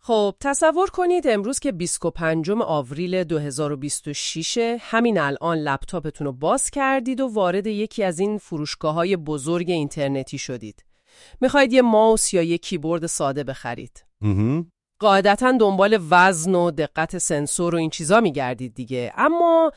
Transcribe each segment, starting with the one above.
خب تصور کنید امروز که 25 آوریل 2026 همین الان لپتاپتون رو باز کردید و وارد یکی از این فروشگاه‌های بزرگ اینترنتی شدید. میخواید یه ماوس یا یه کیبورد ساده بخرید. قاعدتاً دنبال وزن و دقت سنسور و این چیزا میگردید دیگه. اما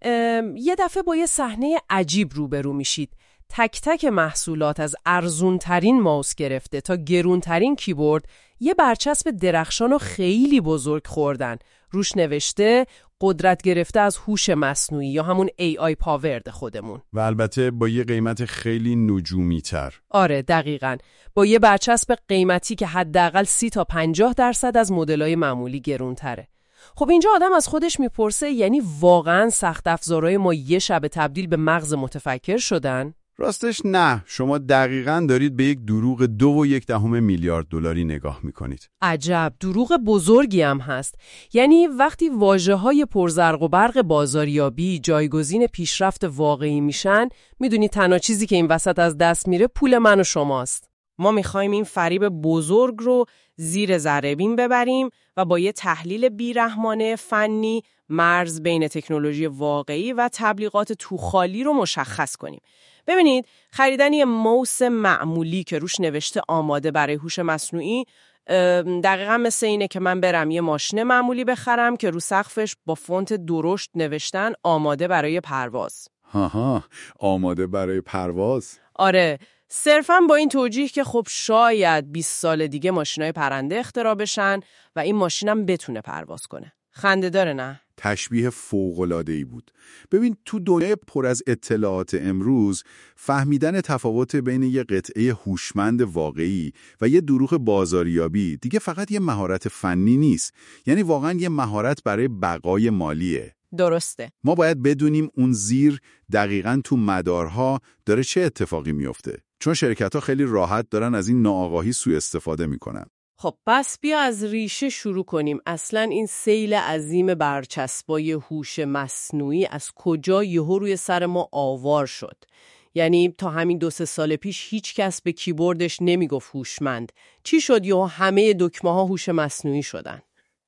یه دفعه با یه صحنه عجیب روبرو میشید. تک تک محصولات از ارزونترین ماوس گرفته تا گرونترین کیبورد یه برچسب درخشان و خیلی بزرگ خوردن. روش نوشته قدرت گرفته از هوش مصنوعی یا همون AI پاورد خودمون. و البته با یه قیمت خیلی نجومی تر. آره دقیقاً. با یه برچسب قیمتی که حداقل 30 تا 50% از مدل‌های معمولی گرونتره. خب اینجا آدم از خودش میپرسه یعنی واقعاً سخت افزارهای ما یه شب تبدیل به مغز متفکر شدن؟ راستش نه، شما دقیقاً دارید به یک دروغ 2.1 میلیارد دلاری نگاه میکنید. عجب، دروغ بزرگی هم هست. یعنی وقتی واژه‌های پرزرق و برق بازاریابی جایگزین پیشرفت واقعی میشن، میدونی تنها چیزی که این وسط از دست میره پول من و شماست. ما میخوایم این فریب بزرگ رو زیر ذره‌بین ببریم و با یه تحلیل بیرحمانه فنی مرز بین تکنولوژی واقعی و تبلیغات توخالی رو مشخص کنیم. ببینید، خریدن یه ماوس معمولی که روش نوشته آماده برای هوش مصنوعی دقیقاً مثل اینه که من برم یه ماشین معمولی بخرم که رو سقفش با فونت درشت نوشتن آماده برای پرواز. آماده برای پرواز؟ آره، صرفاً با این توجیه که خب شاید 20 سال دیگه ماشینای پرنده اختراع بشن و این ماشینم بتونه پرواز کنه. خنده داره نه؟ تشبیه فوق‌العاده‌ای بود. ببین تو دنیای پر از اطلاعات امروز فهمیدن تفاوت بین یه قطعه هوشمند واقعی و یه دروغ بازاریابی دیگه فقط یه مهارت فنی نیست. یعنی واقعا یه مهارت برای بقای مالیه. درسته. ما باید بدونیم اون زیر دقیقاً تو مدارها داره چه اتفاقی میفته. چون شرکت‌ها خیلی راحت دارن از این ناآگاهی سوء استفاده میکنن. خب پس بیا از ریشه شروع کنیم. اصلاً این سیل عظیم برچسبای هوش مصنوعی از کجا یهو روی سر ما آوار شد؟ یعنی تا همین 2-3 سال پیش هیچ کس به کیبوردش نمیگفت هوشمند. چی شد یهو همه دکمه‌ها هوش مصنوعی شدن؟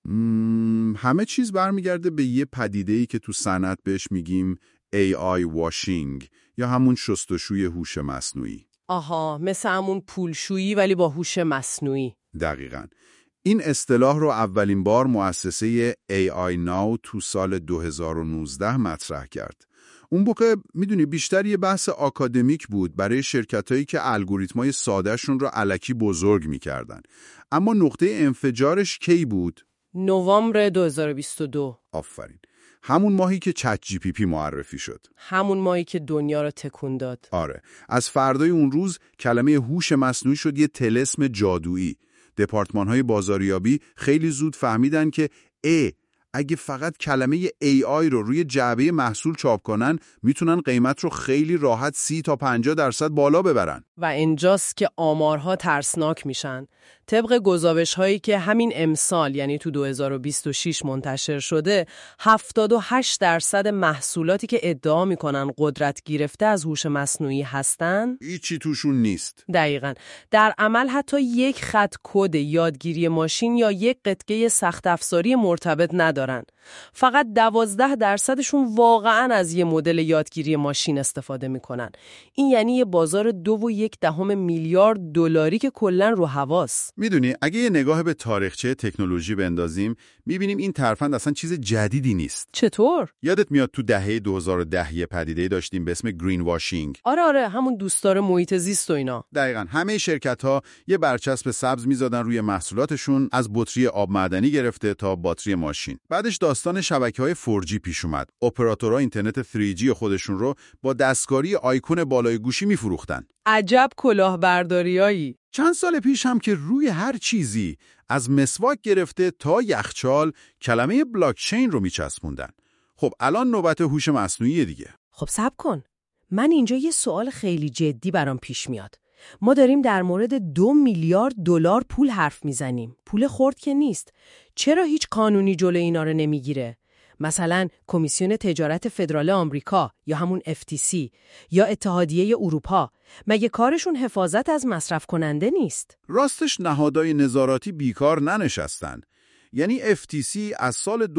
همه چیز برمیگرده به یه پدیده‌ای که تو صنعت بهش میگیم AI washing یا همون شستشوی هوش مصنوعی. آها، مثل همون پولشویی ولی با هوش مصنوعی. دقیقاً. این اصطلاح رو اولین بار مؤسسه AI Now تو سال 2019 مطرح کرد. اون موقع میدونی بیشتر یه بحث آکادمیک بود برای شرکتایی که الگوریتمای سادهشون رو الکی بزرگ میکردن. اما نقطه انفجارش کی بود؟ نوامبر 2022. آفرین. همون ماهی که چت جی پی پی معرفی شد. همون ماهی که دنیا رو تکون داد. آره. از فردای اون روز کلمه هوش مصنوعی شد یه طلسم جادویی. دپارتمان‌های بازاریابی خیلی زود فهمیدن که اگه فقط کلمه AI رو روی جعبه محصول چاپ کنن میتونن قیمت رو خیلی راحت 30 تا 50% بالا ببرن. و اینجاست که آمارها ترسناک میشن. طبق گزارش‌هایی که همین امسال یعنی تو 2026 منتشر شده 78% محصولاتی که ادعا میکنن قدرت گرفته از هوش مصنوعی هستن هیچی توشون نیست. دقیقاً. در عمل حتی یک خط کد یادگیری ماشین یا یک قطعه سخت افزاری مرتبط ندارن. فقط 12% واقعاً از یه مدل یادگیری ماشین استفاده میکنن. این یعنی یه بازار 2.1 میلیارد دلاری که کلاً رو هواست. میدونی اگه یه نگاه به تاریخچه تکنولوژی بندازیم میبینیم این ترفند اصلا چیز جدیدی نیست. چطور؟ یادت میاد تو دهه 2010 یه پدیده داشتیم به اسم گرین واشینگ؟ آره همون دوستدار محیط زیست و اینا. دقیقاً. همه شرکت‌ها یه برچسب سبز می‌زدن روی محصولاتشون، از بطری آب معدنی گرفته تا باتری ماشین. بعدش داستان شبکه‌های 4G پیش اومد. اپراتورها اینترنت 3G خودشون رو با دستکاری آیکون بالای گوشی می‌فروختن. عجب کلاهبرداریایی. چند سال پیش هم که روی هر چیزی از مسواک گرفته تا یخچال کلمه بلاکچین رو میچسبوندن. خب الان نوبت هوش مصنوعی دیگه. خب صبر کن. من اینجا یه سوال خیلی جدی برام پیش میاد. ما داریم در مورد 2 میلیارد دلار پول حرف میزنیم. پول خرد که نیست. چرا هیچ قانونی جلوی اینا رو نمیگیره؟ مثلا کمیسیون تجارت فدرال آمریکا یا همون FTC یا اتحادیه اروپا، مگه کارشون حفاظت از مصرف کننده نیست؟ راستش نهادهای نظارتی بیکار ننشستن. یعنی FTC از سال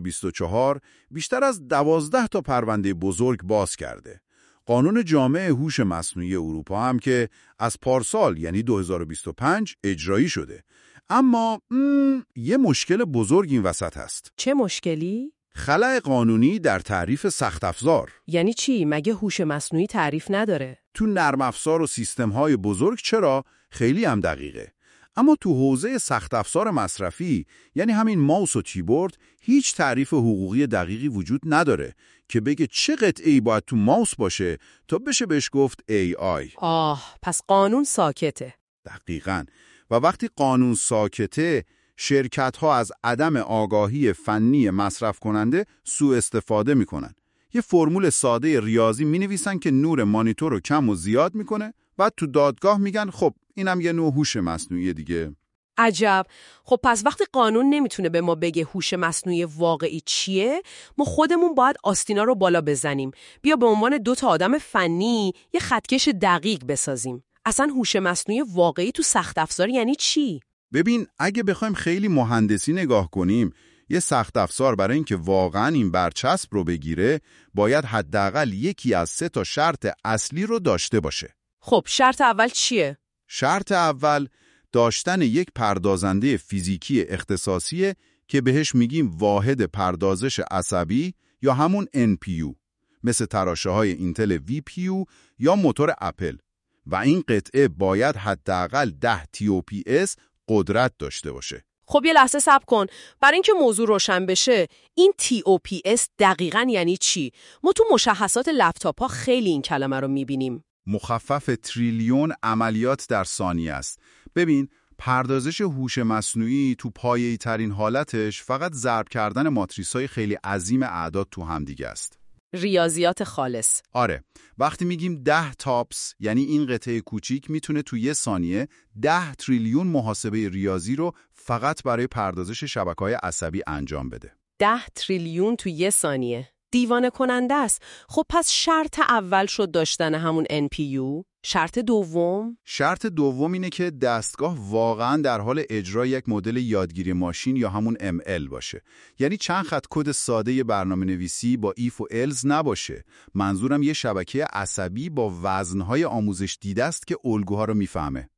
2024 بیشتر از 12 تا پرونده بزرگ باز کرده. قانون جامع هوش مصنوعی اروپا هم که از پارسال یعنی 2025 اجرایی شده. اما یه مشکل بزرگ این وسط هست. چه مشکلی؟ خلأ قانونی در تعریف سخت افزار. یعنی چی؟ مگه هوش مصنوعی تعریف نداره؟ تو نرم افزار و سیستم‌های بزرگ چرا؟ خیلی هم دقیقه. اما تو حوزه سخت افزار مصرفی یعنی همین ماوس و کیبورد هیچ تعریف حقوقی دقیقی وجود نداره که بگه چه قطعه‌ای باید تو ماوس باشه تا بشه بهش گفت AI. پس قانون ساکته. دقیقاً. و وقتی قانون ساکته، شرکت‌ها از عدم آگاهی فنی مصرف کننده سوء استفاده میکنن. یه فرمول ساده ریاضی مینویسن که نور مانیتور رو کم و زیاد میکنه، بعد تو دادگاه میگن خب اینم یه نوع هوش مصنوعی دیگه. عجب. خب پس وقتی قانون نمیتونه به ما بگه هوش مصنوعی واقعی چیه، ما خودمون باید آستینا رو بالا بزنیم. بیا به عنوان 2 تا آدم فنی یه خطکش دقیق بسازیم. اصلا هوش مصنوعی واقعی تو سخت افزار یعنی چی؟ ببین، اگه بخوایم خیلی مهندسی نگاه کنیم، یه سخت افزار برای اینکه واقعاً این برچسب رو بگیره، باید حداقل یکی از 3 تا شرط اصلی رو داشته باشه. خب شرط اول چیه؟ شرط اول داشتن یک پردازنده فیزیکی اختصاصیه که بهش میگیم واحد پردازش عصبی یا همون NPU، مثل تراشه‌های اینتل VPU یا موتور اپل. و این قطعه باید حداقل 10 TOPS قدرت داشته باشه. خب یه لحظه صبر کن. برای اینکه موضوع روشن بشه، این TOPS دقیقاً یعنی چی؟ ما تو مشخصات لپتاپ‌ها خیلی این کلمه رو می‌بینیم. مخفف تریلیون عملیات در ثانیه است. ببین، پردازش هوش مصنوعی تو پایه‌ای ترین حالتش فقط ضرب کردن ماتریس‌های خیلی عظیم اعداد تو هم دیگه است. ریاضیات خالص. آره، وقتی میگیم 10 تاپس یعنی این قطعه کوچیک میتونه تو یه ثانیه 10 تریلیون محاسبه ریاضی رو فقط برای پردازش شبکه‌های عصبی انجام بده. 10 تریلیون تو یه ثانیه. دیوانه کننده است. خب پس شرط اول شد داشتن همون NPU. شرط دوم؟ شرط دوم اینه که دستگاه واقعاً در حال اجرای یک مدل یادگیری ماشین یا همون ML باشه. یعنی چند خط کد ساده برنامه نویسی با ایف و الز نباشه. منظورم یه شبکه عصبی با وزنهای آموزش دیده است که الگوها رو میفهمه.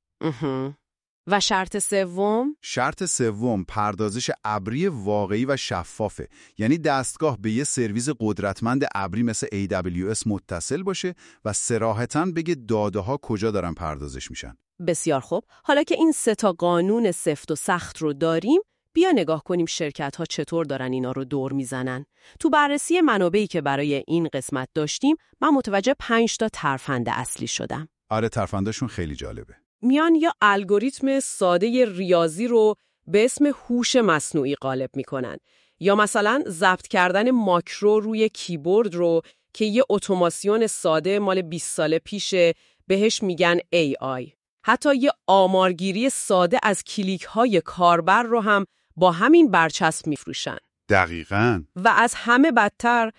و شرط سوم؟ شرط سوم پردازش ابری واقعی و شفافه. یعنی دستگاه به یه سرویس قدرتمند ابری مثل AWS متصل باشه و صراحتاً بگه داده ها کجا دارن پردازش میشن. بسیار خوب. حالا که این 3 تا قانون سفت و سخت رو داریم، بیا نگاه کنیم شرکت ها چطور دارن اینا رو دور میزنن. تو بررسی منابعی که برای این قسمت داشتیم، من متوجه 5 تا ترفند اصلی شدم. آره، ترفنداشون خیلی جالبه. میان یا الگوریتم ساده ریاضی رو به اسم هوش مصنوعی غالب میکنن، یا مثلا ضبط کردن ماکرو روی کیبورد رو که یه اتوماسیون ساده مال 20 سال پیشه بهش میگن AI. حتی یه آمارگیری ساده از کلیک های کاربر رو هم با همین برچسب میفروشن. دقیقاً. و از همه بدتر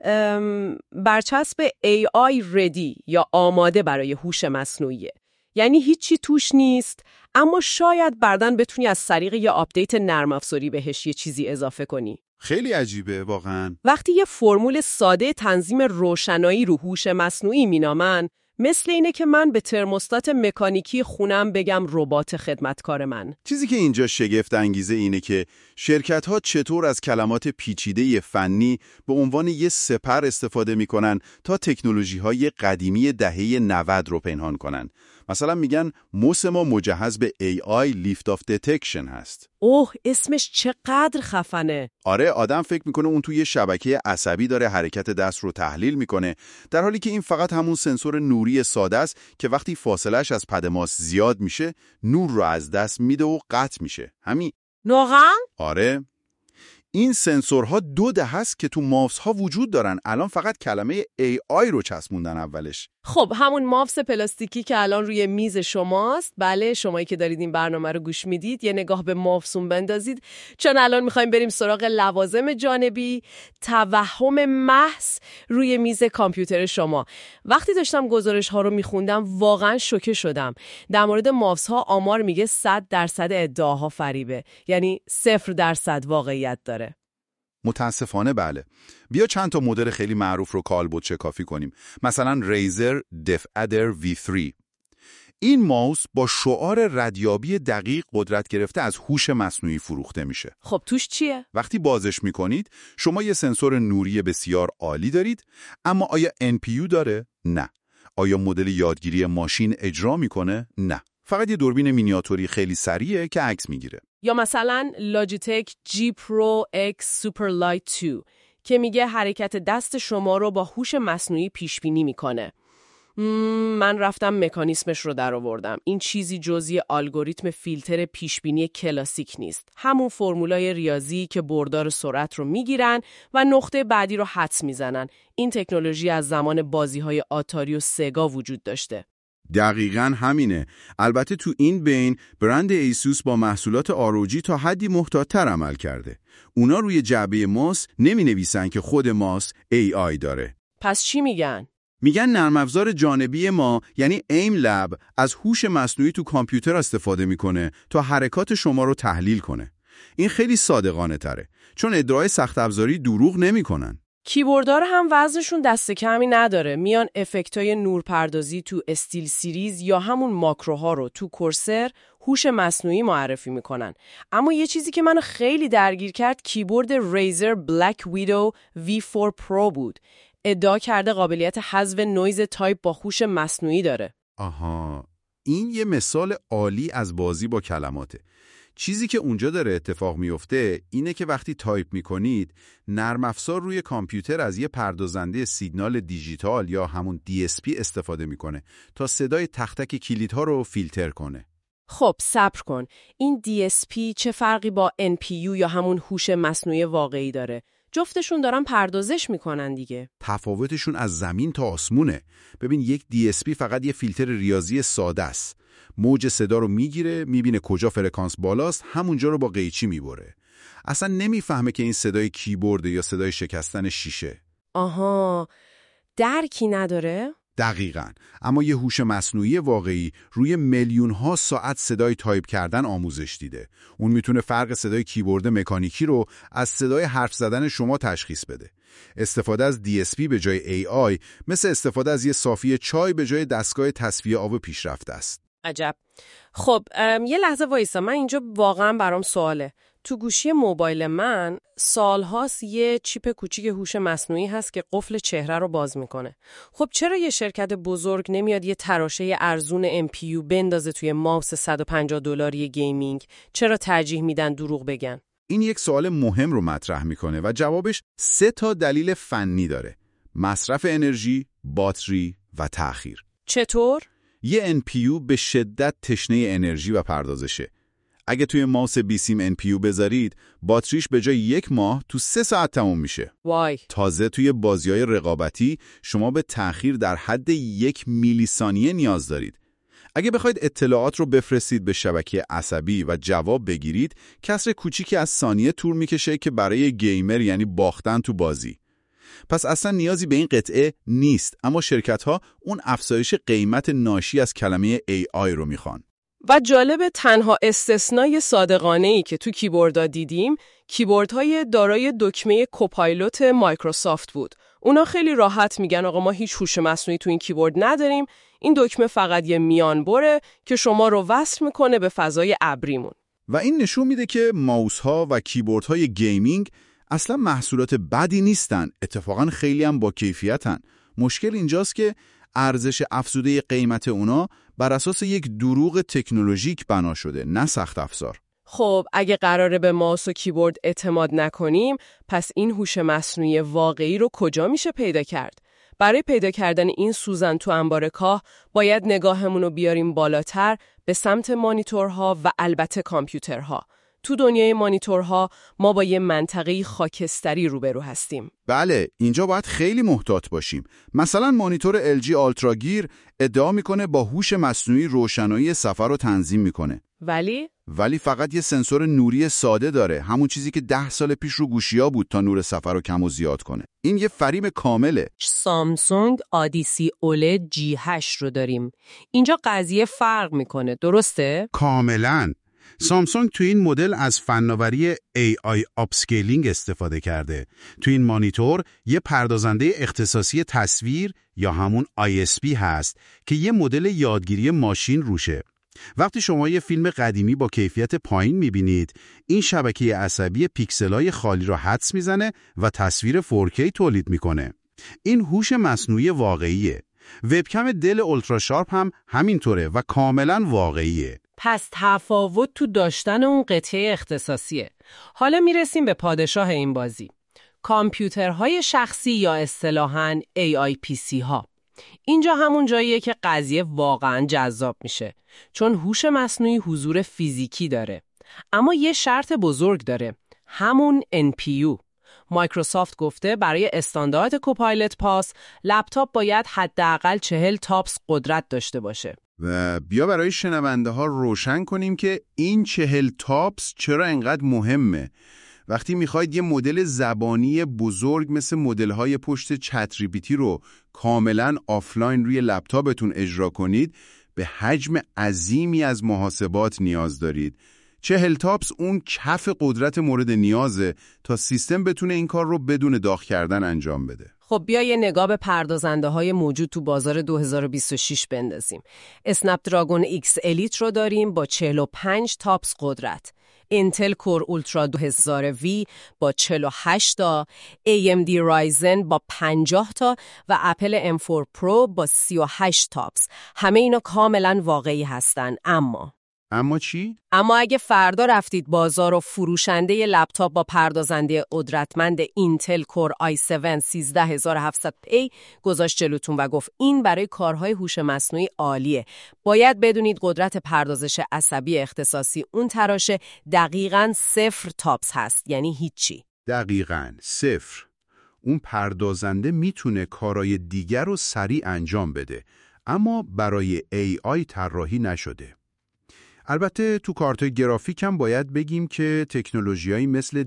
برچسب AI ready یا آماده برای هوش مصنوعیه. یعنی هیچی توش نیست، اما شاید بعداً بتونی از طریق یه آپدیت نرم افزاری بهش یه چیزی اضافه کنی. خیلی عجیبه واقعاً. وقتی یه فرمول ساده تنظیم روشنایی رو هوش مصنوعی مینامن، مثل اینه که من به ترموستات مکانیکی خونم بگم ربات خدمتکار من. چیزی که اینجا شگفت انگیزه اینه که شرکت‌ها چطور از کلمات پیچیده فنی به عنوان یه سپر استفاده می‌کنن تا تکنولوژی‌های قدیمی دهه 90 رو پنهان کنن. مثلا میگن موس ما مجهز به AI Lift Off Detection هست. اوه، اسمش چقدر خفنه. آره، آدم فکر میکنه اون توی شبکه عصبی داره حرکت دست رو تحلیل میکنه، در حالی که این فقط همون سنسور نوری ساده است که وقتی فاصلش از پد ماس زیاد میشه نور رو از دست میده و قطع میشه. همین. واقعا؟ آره. این سنسورها 2 دهه است که تو ماوس ها وجود دارن. الان فقط کلمه AI رو چسبوندن اولش. خب همون ماوس پلاستیکی که الان روی میز شماست. بله، شمایی که دارید این برنامه رو گوش میدید یه نگاه به ماوسون بندازید، چون الان میخوایم بریم سراغ لوازم جانبی، توهم محض روی میز کامپیوتر شما. وقتی داشتم گزارش ها رو میخوندم واقعا شوکه شدم. در مورد ماوس ها آمار میگه 100% ادعاها فریبه، یعنی 0% واقعیت داره. متاسفانه بله. بیا چند تا مدل خیلی معروف رو کالبد شکافی کنیم. مثلا ریزر دفادر V3. این ماوس با شعار ردیابی دقیق قدرت گرفته از هوش مصنوعی فروخته میشه. خب توش چیه؟ وقتی بازش میکنید شما یه سنسور نوری بسیار عالی دارید، اما آیا NPU داره؟ نه. آیا مدل یادگیری ماشین اجرا میکنه؟ نه. فقط یه دوربین مینیاتوری خیلی سریعه که عکس میگیره. یا مثلا لاجیتک G Pro X Superlight 2 که میگه حرکت دست شما رو با هوش مصنوعی پیش بینی میکنه. من رفتم مکانیسمش رو در آوردم. این چیزی جزئی الگوریتم فیلتر پیش بینی کلاسیک نیست. همون فرمولای ریاضی که بردار سرعت رو میگیرن و نقطه بعدی رو حدس میزنن. این تکنولوژی از زمان بازی‌های آتاری و سگا وجود داشته. دقیقاً همینه. البته تو این بین برند ایسوس با محصولات ROG تا حدی محتاط‌تر عمل کرده. اونا روی جعبه ماوس نمی‌نویسن که خود ماوس AI داره. پس چی میگن؟ میگن نرم افزار جانبی ما یعنی ایم لب از هوش مصنوعی تو کامپیوتر استفاده میکنه تا حرکات شما رو تحلیل کنه. این خیلی صادقانه تره، چون ادعای سخت افزاری دروغ نمیکنن. کیبوردها هم وزنشون دست کمی نداره. میان افکتای نورپردازی تو استیل سیریز یا همون ماکروها رو تو کورسر هوش مصنوعی معرفی میکنن. اما یه چیزی که منو خیلی درگیر کرد کیبورد ریزر بلک ویدو V4 Pro بود. ادعا کرده قابلیت حذف نویز تایپ با هوش مصنوعی داره. آها، این یه مثال عالی از بازی با کلماته. چیزی که اونجا داره اتفاق میفته اینه که وقتی تایپ میکنید نرم افزار روی کامپیوتر از یه پردازنده سیگنال دیجیتال یا همون DSP استفاده میکنه تا صدای تک تک کلیدها رو فیلتر کنه. خب صبر کن، این DSP چه فرقی با NPU یا همون هوش مصنوعی واقعی داره؟ جفتشون دارن پردازش میکنن دیگه. تفاوتشون از زمین تا آسمونه. ببین، یک DSP فقط یه فیلتر ریاضی ساده است. موج صدا رو میگیره، میبینه کجا فرکانس بالاست، همونجا رو با قیچی میبره. اصلا نمیفهمه که این صدای کیبورد یا صدای شکستن شیشه. آها، درکی نداره؟ دقیقاً. اما یه هوش مصنوعی واقعی روی میلیون‌ها ساعت صدای تایپ کردن آموزش دیده. اون میتونه فرق صدای کیبورد مکانیکی رو از صدای حرف زدن شما تشخیص بده. استفاده از DSP به جای AI مثل استفاده از یه صافی چای به جای دستگاه تصفیه آب پیشرفته است. عجب. خب یه لحظه وایسا، من اینجا واقعا برام سواله. تو گوشی موبایل من سالهاست یه چیپ کوچیک هوش مصنوعی هست که قفل چهره رو باز میکنه. خب چرا یه شرکت بزرگ نمیاد یه تراشه ارزون MPU بندازه توی ماوس $150 گیمینگ؟ چرا ترجیح میدن دروغ بگن؟ این یک سوال مهم رو مطرح میکنه و جوابش 3 دلیل فنی داره: مصرف انرژی، باتری و تأخیر. چطور؟ یه NPU به شدت تشنه انرژی و پردازشه. اگه توی ماوس بیسیم NPU بذارید، باتریش به جای 1 ماه تو 3 ساعت تموم میشه. وای. تازه توی بازی‌های رقابتی شما به تأخیر در حد 1 میلی ثانیه نیاز دارید. اگه بخواید اطلاعات رو بفرستید به شبکه عصبی و جواب بگیرید، کسر کوچیکی از ثانیه طول میکشه که برای گیمر یعنی باختن تو بازی. پس اصلا نیازی به این قطعه نیست، اما شرکت‌ها اون افزایش قیمت ناشی از کلمه AI رو میخوان. و جالب، تنها استثنای صادقانه‌ای که تو کیبوردها دیدیم، کیبوردهای دارای دکمه کوپایلوت مایکروسافت بود. اونا خیلی راحت میگن آقا ما هیچ هوش مصنوعی تو این کیبورد نداریم، این دکمه فقط یه میانبره که شما رو وصل میکنه به فضای ابریمون. و این نشون میده که ماوس‌ها و کیبوردهای گیمینگ اصلا محصولات بدی نیستن، اتفاقا خیلی هم با کیفیتن. مشکل اینجاست که ارزش افزوده قیمت اونا بر اساس یک دروغ تکنولوژیک بنا شده، نه سخت افزار. خب اگه قراره به ماوس و کیبورد اعتماد نکنیم، پس این هوش مصنوعی واقعی رو کجا میشه پیدا کرد؟ برای پیدا کردن این سوزن تو انبار کاه، باید نگاهمون رو بیاریم بالاتر به سمت مانیتورها و البته کامپیوترها. تو دنیای مانیتورها ما با یه منطقه خاکستری روبرو هستیم. بله، اینجا باید خیلی محتاط باشیم. مثلا مانیتور LG آلتراگیر ادعا میکنه با هوش مصنوعی روشنایی سفر رو تنظیم میکنه. ولی فقط یه سنسور نوری ساده داره، همون چیزی که 10 سال پیش رو گوشی‌ها بود تا نور سفر رو کم و زیاد کنه. این یه فریب کامله. سامسونگ آدیسی اولد G8 رو داریم. اینجا قضیه فرق میکنه، درسته؟ کاملاً. سامسونگ تو این مدل از فناوری AI Upscaling استفاده کرده. تو این مانیتور یه پردازنده اختصاصی تصویر یا همون ISP هست که یه مدل یادگیری ماشین روشه. وقتی شما یه فیلم قدیمی با کیفیت پایین می‌بینید، این شبکه عصبی پیکسل‌های خالی را حدس میزنه و تصویر 4K تولید میکنه. این هوش مصنوعی واقعیه. وبکم دل اولتراشارپ هم همینطوره و کاملاً واقعیه. پس تفاوت تو داشتن اون قطعه اختصاصیه. حالا میرسیم به پادشاه این بازی. کامپیوترهای شخصی یا اصطلاحاً AIPC ها. اینجا همون جاییه که قضیه واقعاً جذاب میشه. چون هوش مصنوعی حضور فیزیکی داره. اما یه شرط بزرگ داره. همون NPU. مایکروسافت گفته برای استاندارد کوپایلوت پاس لپتاپ باید حداقل 40 تاپس قدرت داشته باشه. و بیا برای شنونده ها روشن کنیم که این 40 تاپس چرا انقدر مهمه. وقتی میخواید یه مدل زبانی بزرگ مثل مدل‌های پشت چت GPT رو کاملاً آفلاین روی لپتاپتون اجرا کنید، به حجم عظیمی از محاسبات نیاز دارید. 40 تاپس اون کف قدرت مورد نیازه تا سیستم بتونه این کار رو بدون داغ کردن انجام بده. خب بیا یه نگاه به پردازنده های موجود تو بازار 2026 بندازیم. اسنپ دراگون X الیت رو داریم با 45 تاپس قدرت. اینتل کور اولترا 2000V با 48 تا، AMD رایزن با 50 تا و اپل M4 پرو با 38 تاپس. همه اینا کاملا واقعی هستن. اما چی؟ اما اگه فردا رفتید بازار و فروشنده ی لپتاپ با پردازنده قدرتمند اینتل کور i7 13700P گذاشت جلوتون و گفت این برای کارهای هوش مصنوعی عالیه، باید بدونید قدرت پردازش عصبی اختصاصی اون تراشه دقیقاً 0 تاپس هست، یعنی هیچی. دقیقاً 0. اون پردازنده میتونه کارهای دیگر رو سریع انجام بده، اما برای AI طراحی نشده. البته تو کارتای گرافیک هم باید بگیم که تکنولوژیایی مثل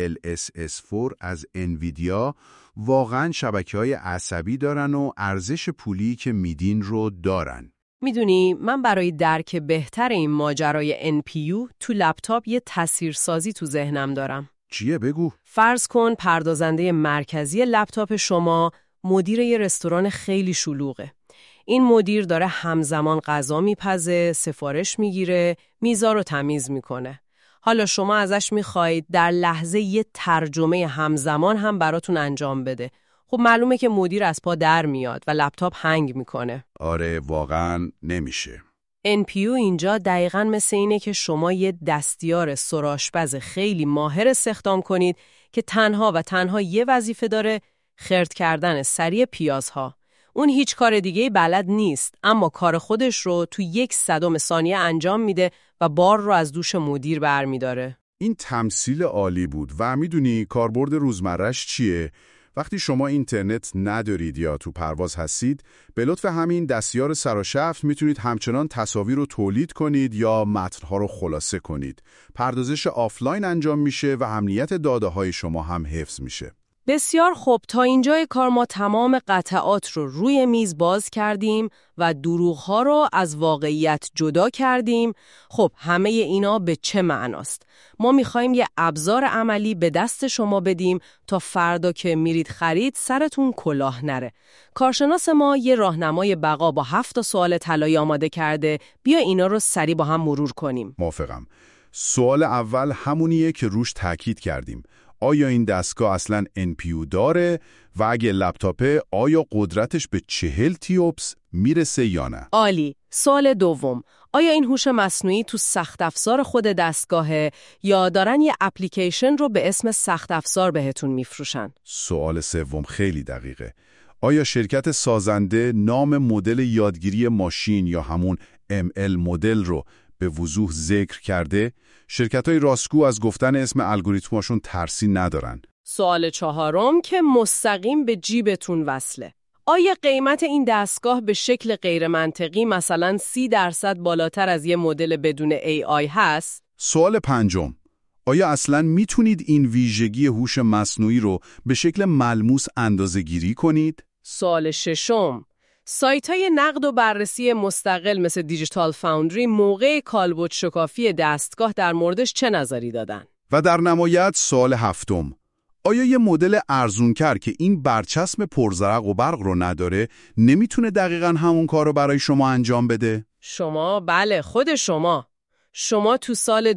DLSS4 از انویدیا واقعاً شبکه‌های عصبی دارن و ارزش پولی که میدین رو دارن. میدونی من برای درک بهتر این ماجرای NPU تو لپتاپ یه تاثیرسازی تو ذهنم دارم. چیه بگو؟ فرض کن پردازنده مرکزی لپتاپ شما مدیر یه رستوران خیلی شلوغه. این مدیر داره همزمان غذا میپزه، سفارش میگیره، میزا رو تمیز میکنه. حالا شما ازش میخواید در لحظه یه ترجمه همزمان هم براتون انجام بده. خب معلومه که مدیر از پا در میاد و لپتاپ هنگ میکنه. آره واقعا نمیشه. NPU اینجا دقیقاً مثل اینه که شما یه دستیار سرآشپز خیلی ماهر استخدام کنید که تنها یه وظیفه داره، خرد کردن سریع پیازها. اون هیچ کار دیگه‌ای بلد نیست، اما کار خودش رو تو 1/100 ثانیه انجام میده و بار رو از دوش مدیر برمیداره. این تمثیل عالی بود و میدونی کاربرد روزمره‌اش چیه؟ وقتی شما اینترنت ندارید یا تو پرواز هستید، به لطف همین دستیار سراشفت میتونید همچنان تصاویر رو تولید کنید یا متن‌ها رو خلاصه کنید. پردازش آفلاین انجام میشه و امنیت داده‌های شما هم حفظ میشه. بسیار خوب، تا اینجای کار ما تمام قطعات رو روی میز باز کردیم و دروغ‌ها رو از واقعیت جدا کردیم. خب همه اینا به چه معناست؟ ما می‌خوایم یه ابزار عملی به دست شما بدیم تا فردا که میرید خرید سرتون کلاه نره. کارشناس ما یه راهنمای بقا با 7 سوال طلایی آماده کرده. بیا اینا رو سریع با هم مرور کنیم. موافقم. سوال اول همونیه که روش تاکید کردیم. آیا این دستگاه اصلاً NPU داره و اگه لپتاپه آیا قدرتش به 40 تیوپس میرسه یا نه؟ عالی. سوال دوم، آیا این هوش مصنوعی تو سخت افزار خود دستگاهه یا دارن یه اپلیکیشن رو به اسم سخت افزار بهتون میفروشن؟ سوال سوم خیلی دقیقه. آیا شرکت سازنده نام مدل یادگیری ماشین یا همون ML مدل رو به وضوح ذکر کرده، شرکت‌های راستگو از گفتن اسم الگوریتماشون ترسی ندارن. سوال چهارم که مستقیم به جیبتون وصله. آیا قیمت این دستگاه به شکل غیر منطقی مثلا 30% بالاتر از یه مدل بدون AI هست؟ سوال پنجم، آیا اصلاً میتونید این ویژگی هوش مصنوعی رو به شکل ملموس اندازه‌گیری کنید؟ سوال ششم، سایت‌های نقد و بررسی مستقل مثل دیجیتال فاوندری موقع کالبد شکافی دستگاه در موردش چه نظری دادن؟ و در نهایت سوال هفتم، آیا یه مدل ارزون‌تر که این برچسب پرزرق و برق رو نداره نمیتونه دقیقاً همون کار رو برای شما انجام بده؟ شما؟ بله، خود شما. شما تو سال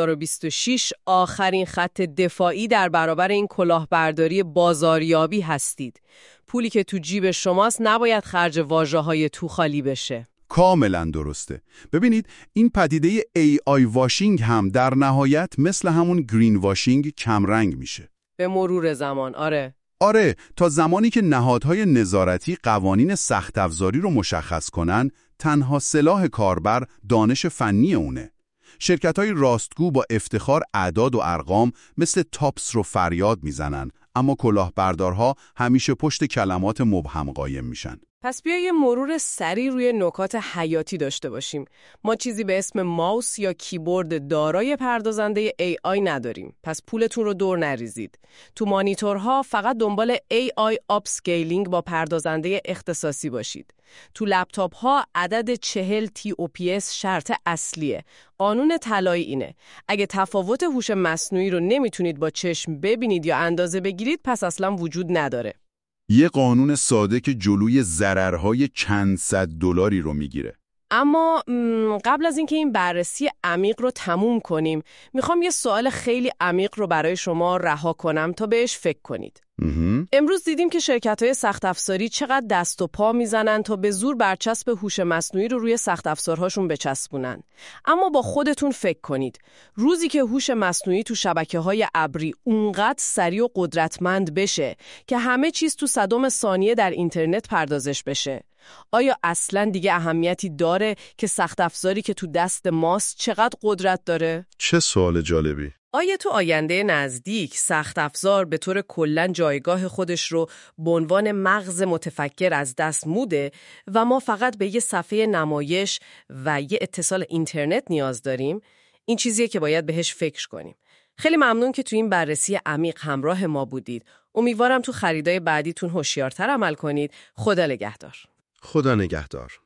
2026 آخرین خط دفاعی در برابر این کلاهبرداری بازاریابی هستید. پولی که تو جیب شماست نباید خرج واژه‌های تو خالی بشه. کاملا درسته. ببینید این پدیده AI واشینگ هم در نهایت مثل همون گرین واشینگ کمرنگ میشه. به مرور زمان، آره، تا زمانی که نهادهای نظارتی قوانین سخت افزاری رو مشخص کنن، تنها سلاح کاربر دانش فنی اونه. شرکت‌های راستگو با افتخار اعداد و ارقام مثل تاپس رو فریاد میزنن، اما کلاهبردارها همیشه پشت کلمات مبهم قایم میشن. پس بیا یه مرور سریع روی نکات حیاتی داشته باشیم. ما چیزی به اسم ماوس یا کیبورد دارای پردازنده AI نداریم. پس پولتون رو دور نریزید. تو مانیتورها فقط دنبال AI upscaling با پردازنده اختصاصی باشید. تو لپتاپ ها عدد 40 TOPS شرط اصلیه. قانون طلایی اینه: اگه تفاوت هوش مصنوعی رو نمیتونید با چشم ببینید یا اندازه بگیرید، پس اصلا وجود نداره. یه قانون ساده که جلوی ضررهای چند صد دلاری رو میگیره. اما قبل از اینکه این بررسی عمیق رو تموم کنیم، میخوام یه سوال خیلی عمیق رو برای شما رها کنم تا بهش فکر کنید. امروز دیدیم که شرکت‌های سخت افزاری چقدر دست و پا میزنن تا به زور برچسب هوش مصنوعی رو روی سخت افزارهاشون بچسبونن. اما با خودتون فکر کنید، روزی که هوش مصنوعی تو شبکه‌های ابری اونقدر سریع و قدرتمند بشه که همه چیز تو صدم ثانیه در اینترنت پردازش بشه، آیا اصلاً دیگه اهمیتی داره که سخت افزاری که تو دست ماست چقدر قدرت داره؟ چه سوال جالبی. آیا تو آینده نزدیک سخت افزار به طور کلاً جایگاه خودش رو به عنوان مغز متفکر از دست موده و ما فقط به یه صفحه نمایش و یه اتصال اینترنت نیاز داریم؟ این چیزیه که باید بهش فکر کنیم. خیلی ممنون که تو این بررسی عمیق همراه ما بودید. امیدوارم تو خریدای بعدیتون هوشیارتر عمل کنید. خدا نگهدار. خدا نگهدار.